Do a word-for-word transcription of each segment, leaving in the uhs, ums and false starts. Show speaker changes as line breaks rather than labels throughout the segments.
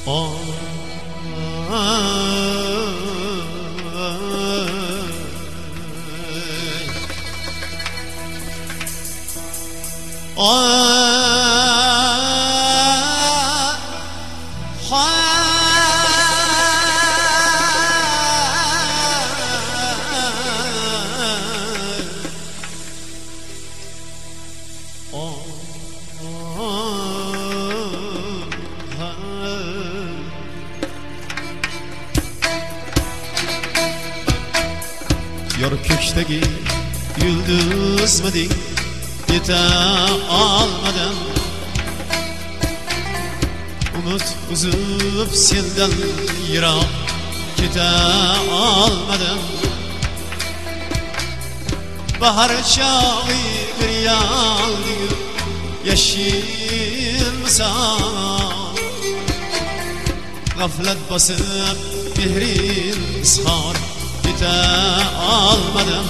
آه Yor kökteki yıldız mı din yete almadım. Umut uzup senden yırak kete almadım. Bahar çağı bir yaldı yeşil misal. Gaflet basıp mihrin ishar kete almadım.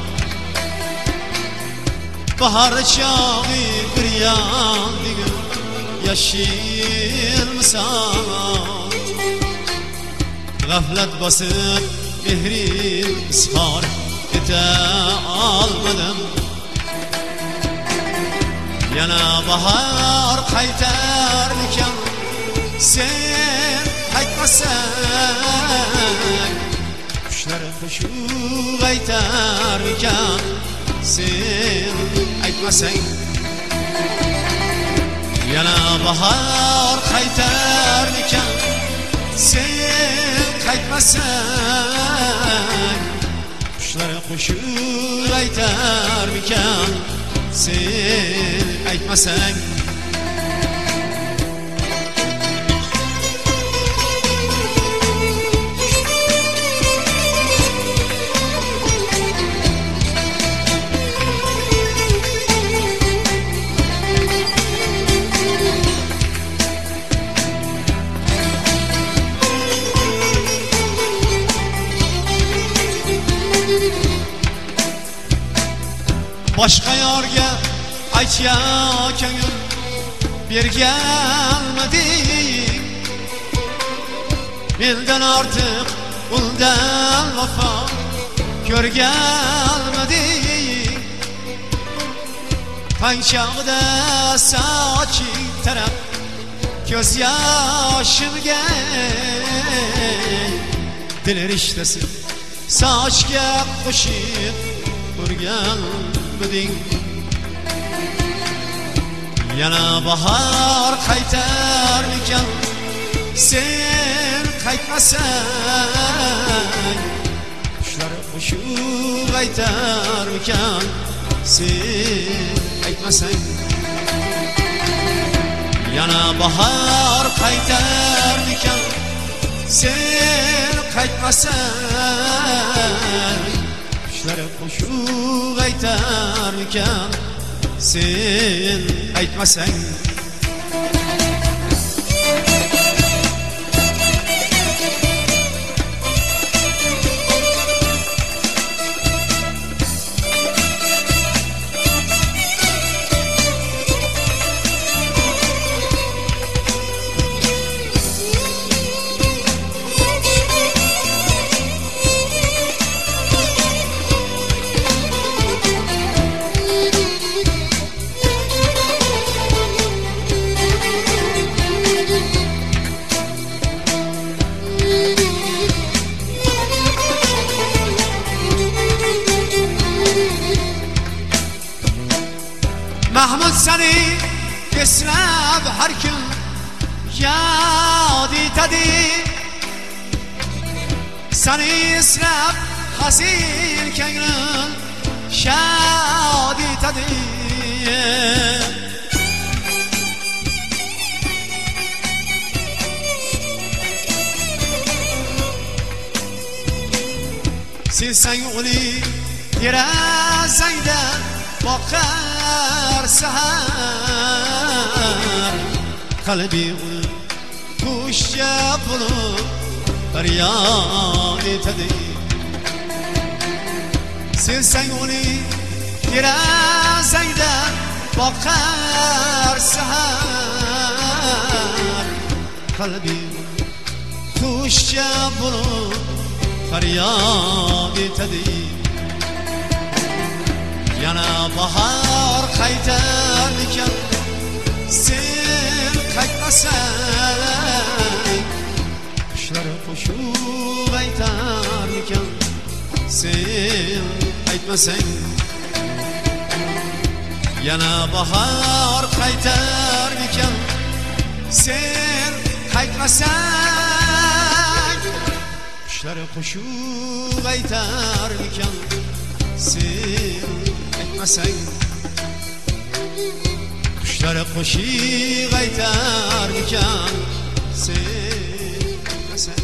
Bahar çağı bir yaldı yeşil misal. Gaflet basıp mihrin ishar kete almadım. Yana bahar qaytarmikan sen qaytmasan. Qushlar qo'shiq aytarmikan sen aytmasang. Yana bahar qaytarmikan sen qaytmasan. Qushlar qo'shiq aytarmikan sen aytmasang. Boshqa yorga aytya ko'ngil berganmiding. Mendan ortiq undan vafo ko'rganmiding. Tong chog'ida soching tarab ko'z yoshimga dil rishtasi sochga qo'shib urgan miding. Yana bahar qaytarmikan sen qaytmasang. Qushlar qo'shiq aytarmikan sen aytmasang. Yana bahar qaytarmikan sen qaytmasang. Qushlar qo'shiq aytarmikan sen aytmasang. Mahmud seni eslab har kun yod etadi. Seni eslab hazin ko'nglim shod etadi. Sevsang uni derazangda boqar sahar. Qalbi uni qushcha bo'lib faryod etadi. Sevsang uni derazangda boqar sahar. qalbi qushcha bo'lib faryod etadi. Yana bahor qaytarmikan sen qaytmasang, qushlar qo'shuv aytarmikan sen qaytmasang. Yana bahor qaytarmikan sen qaytmasang, qushlar qo'shuv aytarmikan sen qaytmasang. Qushlar qo'shiq aytarmikan sen qaytmasang.